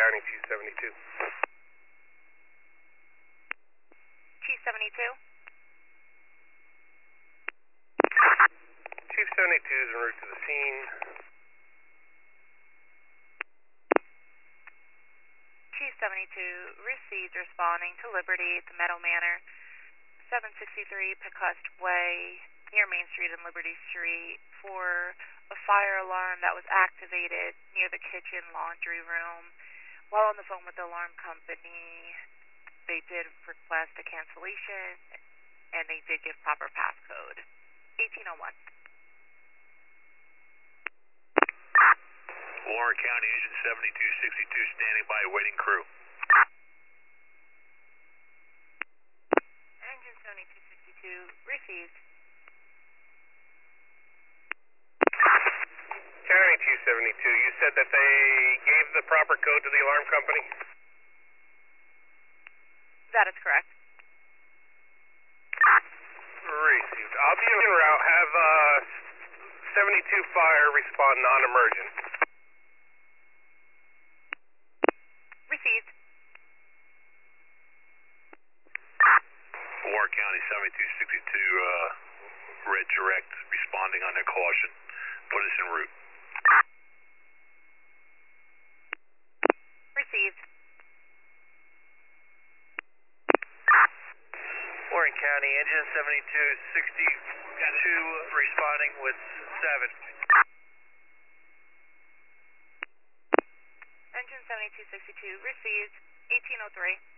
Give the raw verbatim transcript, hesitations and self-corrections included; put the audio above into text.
County two seventy-two. Chief seventy-two? Chief seventy-two is en route to the scene. Chief seventy-two received responding to Liberty at the Meadow Manor, seven sixty-three Pecusk Way, near Main Street and Liberty Street, for a fire alarm that was activated near the kitchen laundry room. While on the phone with the alarm company, they did request a cancellation, and they did give proper passcode. eighteen oh one. Warren County, Engine seventy-two sixty-two, standing by, waiting crew. Engine seventy-two sixty-two, received. County two seventy-two, you said that they gave the proper code to the alarm company? That is correct. Received. I'll be en route. Have uh, seventy-two fire respond non-emergent. Received. Warren County, seventy-two sixty-two, uh, Red Direct, responding on their caution. Put us en route. Received. Warren County, engine seventy-two sixty-two, responding with seven. Engine seventy-two sixty-two, received. eighteen oh three.